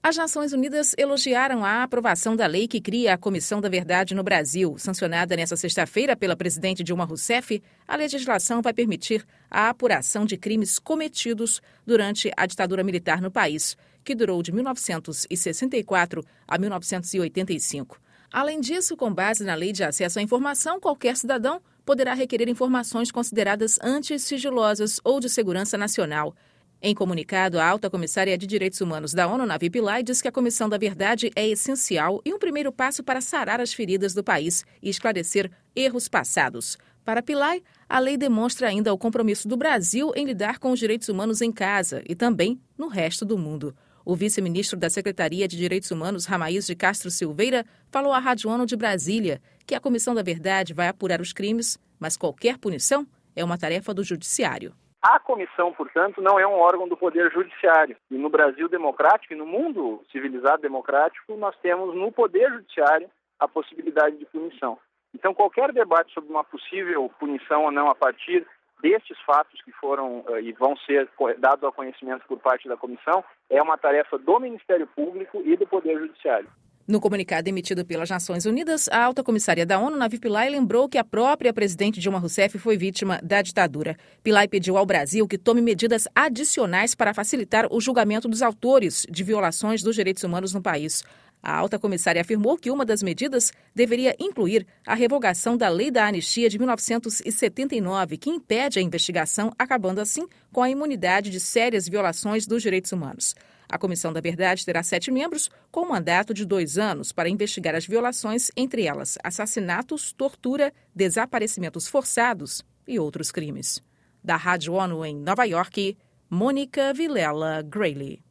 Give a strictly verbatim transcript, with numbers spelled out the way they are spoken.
As Nações Unidas elogiaram a aprovação da lei que cria a Comissão da Verdade no Brasil. Sancionada nesta sexta-feira pela presidente Dilma Rousseff, a legislação vai permitir a apuração de crimes cometidos durante a ditadura militar no país, que durou de mil novecentos e sessenta e quatro a mil novecentos e oitenta e cinco. Além disso, com base na Lei de Acesso à Informação, qualquer cidadão poderá requerer informações consideradas antissigilosas ou de segurança nacional. Em comunicado, a alta comissária de Direitos Humanos da ONU, Navi Pillay, diz que a Comissão da Verdade é essencial e um primeiro passo para sarar as feridas do país e esclarecer erros passados. Para Pillay, a lei demonstra ainda o compromisso do Brasil em lidar com os direitos humanos em casa e também no resto do mundo. O vice-ministro da Secretaria de Direitos Humanos, Ramaís de Castro Silveira, falou à Rádio ONU de Brasília que a Comissão da Verdade vai apurar os crimes, mas qualquer punição é uma tarefa do Judiciário. A comissão, portanto, não é um órgão do Poder Judiciário. E no Brasil democrático e no mundo civilizado democrático, nós temos no Poder Judiciário a possibilidade de punição. Então, qualquer debate sobre uma possível punição ou não a partir destes fatos que foram uh, e vão ser dados ao conhecimento por parte da comissão é uma tarefa do Ministério Público e do Poder Judiciário. No comunicado emitido pelas Nações Unidas, a alta comissária da ONU, Navi Pillay, lembrou que a própria presidente Dilma Rousseff foi vítima da ditadura. Pillay pediu ao Brasil que tome medidas adicionais para facilitar o julgamento dos autores de violações dos direitos humanos no país. A alta comissária afirmou que uma das medidas deveria incluir a revogação da Lei da Anistia de mil novecentos e setenta e nove, que impede a investigação, acabando assim com a imunidade de sérias violações dos direitos humanos. A Comissão da Verdade terá sete membros, com um mandato de dois anos para investigar as violações, entre elas assassinatos, tortura, desaparecimentos forçados e outros crimes. Da Rádio ONU em Nova York, Mônica Vilela Grayle.